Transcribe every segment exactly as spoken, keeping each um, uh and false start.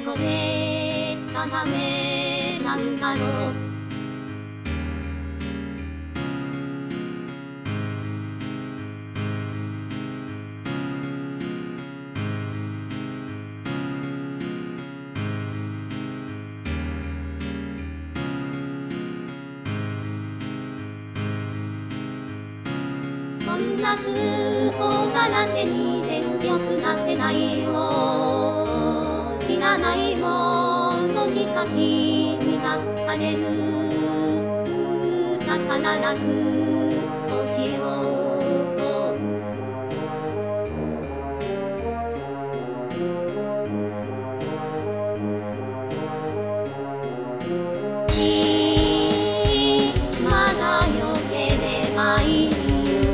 これさダメなんだろう。こんな空想だらけに全力出せないよ。知らないものにかき乱される。だから楽をしようと。まだよければいい。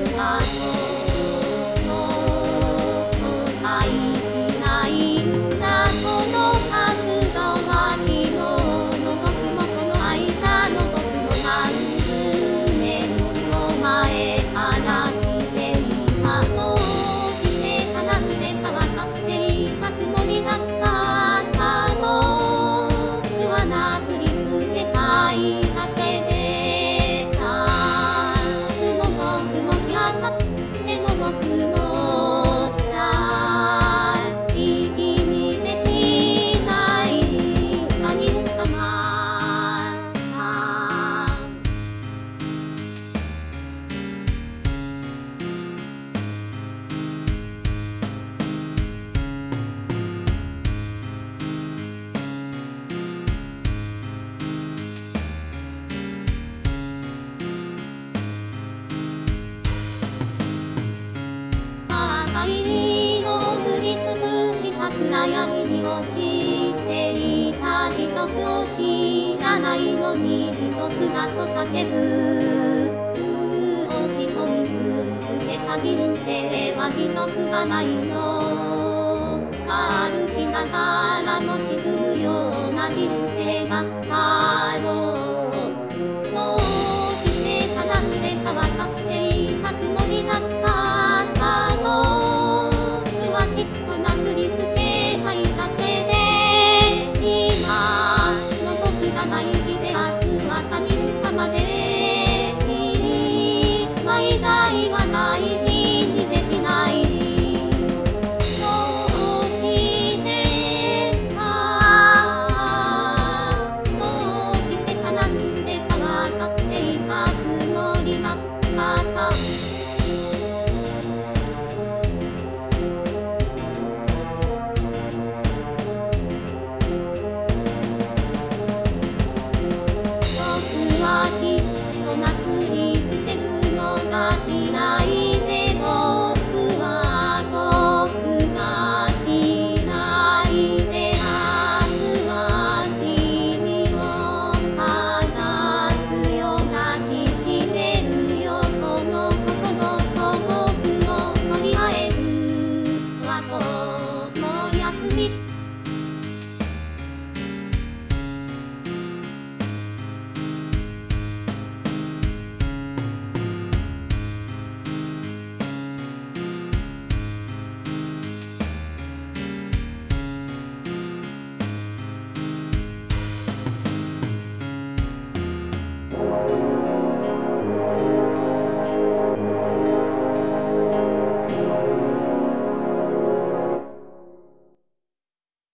暗闇に落ちていた時刻を知らないのに時刻だと叫ぶ。落ち込み続けた人生は時刻じゃないの。歩きながらも沈むような人生